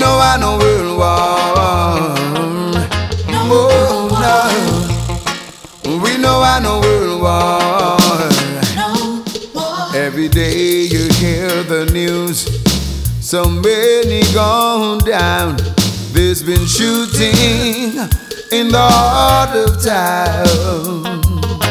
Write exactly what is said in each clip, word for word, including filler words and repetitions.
know I know world war. Oh no, we know I know world war. Every day you hear the news, so many gone down. There's been shooting in the heart of town.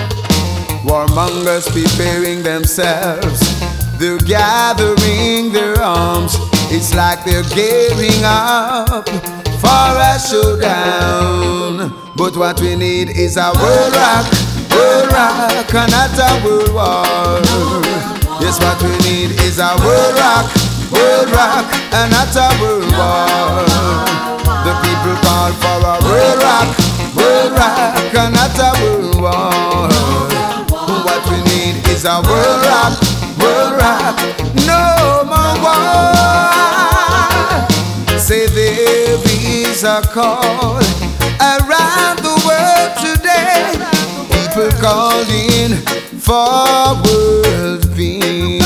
Warmongers preparing themselves, they're gathering their arms. It's like they're gearing up for a showdown. But what we need is a world rock, world rock, and not a world war. Yes, what we need is a world rock, world rock, and not a world war. The people call for a world rock, world rock, and not a world war. What we need is a world rock, world rock, no more war. Say there is a call around the world today. People calling for world peace.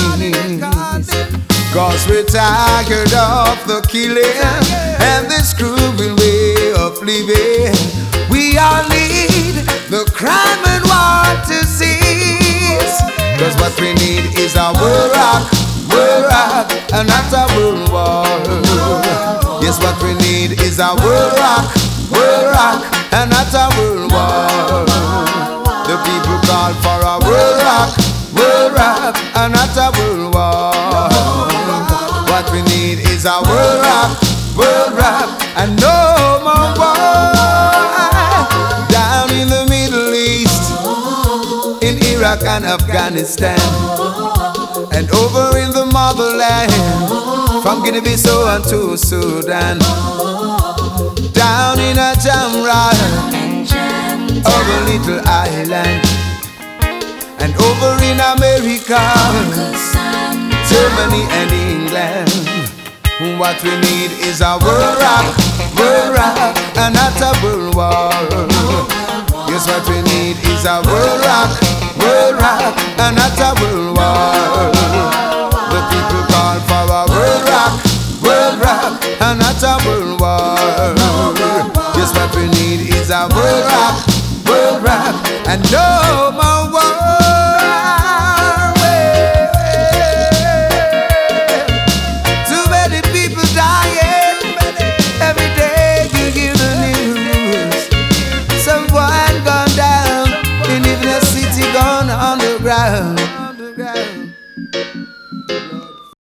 Cause we're tired of the killing and this cruel way of living. We all need the crime and war to cease. Cause what we need is a world rock, world rock, and not a world war. Yes, what we need is a world rock, world rock, and not a world war. The people call for a world rock, world rock, and not a world war. What we need is a world rock, world rock, and no more war. Down in the Middle East, in Iraq and Afghanistan, and over in the motherland, from Guinea-Bissau and to Sudan. Down in a Jamrock, of a little island, and over in America, Germany and England. What we need is a world rock, world rock, and not a world war. Yes, what we need is a world rock, world rock, and not a world war. The people call for a world rock, world rock, and not a world war. Yes, what we need is a world rock, world rock, and no